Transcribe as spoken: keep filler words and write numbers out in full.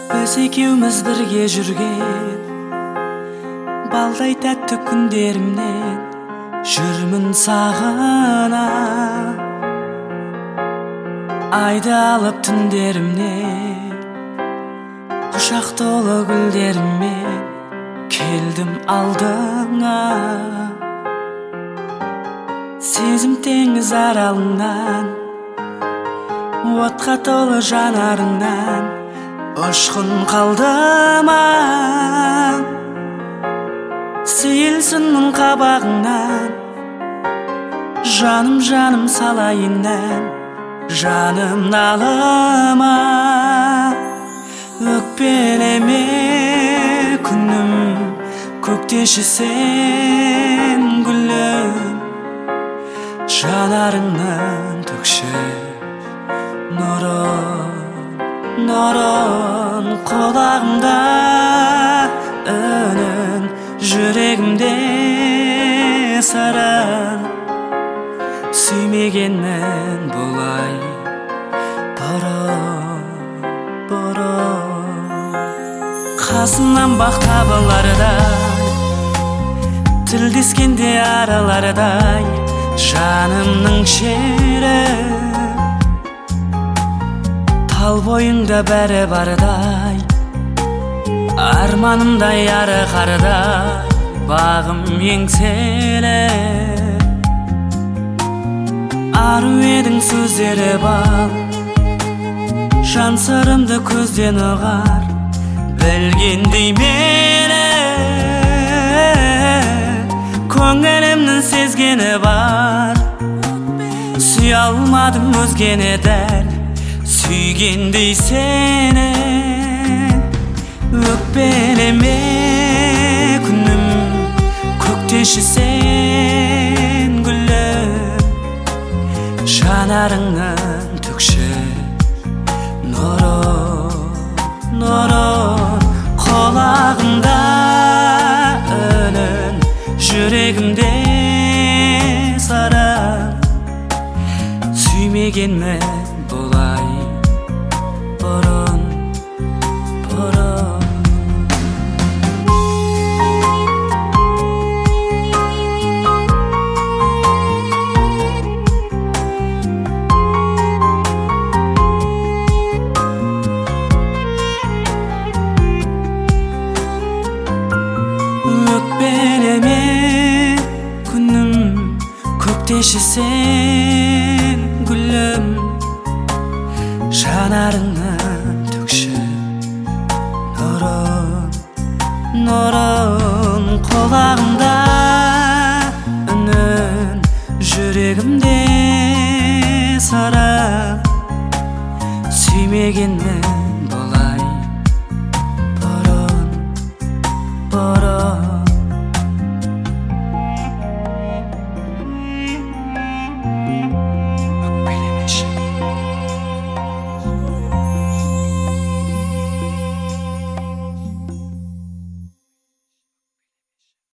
Біз екеуміз бірге жүрген балдай тәтті күндерімнен жүрмін сағынып. Айды алып түндерімнен құшақ толы гүлдеріммен келдім алдыңа. Сезім теңіз аралыңнан, отқа толы жанарыңнан ұшқын қалдыма. Сейілсін мұң қабағыңнан, жаным жаным салайын ән, жаным налыма. Өкпелеме күнім, көктеші сен гүлім, жанарыңнан төкші нұрын, нұрын. Құлағымда үнін, жүрегімде сырын. Сүймегенмін бұлай бұрын, бұрын. Қасымнан бақ табылардай, тілдескенде аралардай, жанымның шері. Тал бойыңда бәрі бардай, арманымдай ары қардай, бағым еңселі. Ару едің сөздері бал, жан сырымды көзден ұғар, білгендей мені. Көңілімнің сезгені бар, сүй алмадым өзгені дәл, сүйгендей сені. Өкпелеме күнім, көктеші сен гүлім, жанарыңнан төкші нұрын, нұрын. Құлағымда үнін, жүрегімде сырын. Сүймегенмін бұлай бұрын, бұрын. Өкпелеме күнім, көктеші сен гүлім, жанарыңнан төкші нұрын, нұрын. Құлағымда үнін, жүрегімде сырын. Сүймегенмін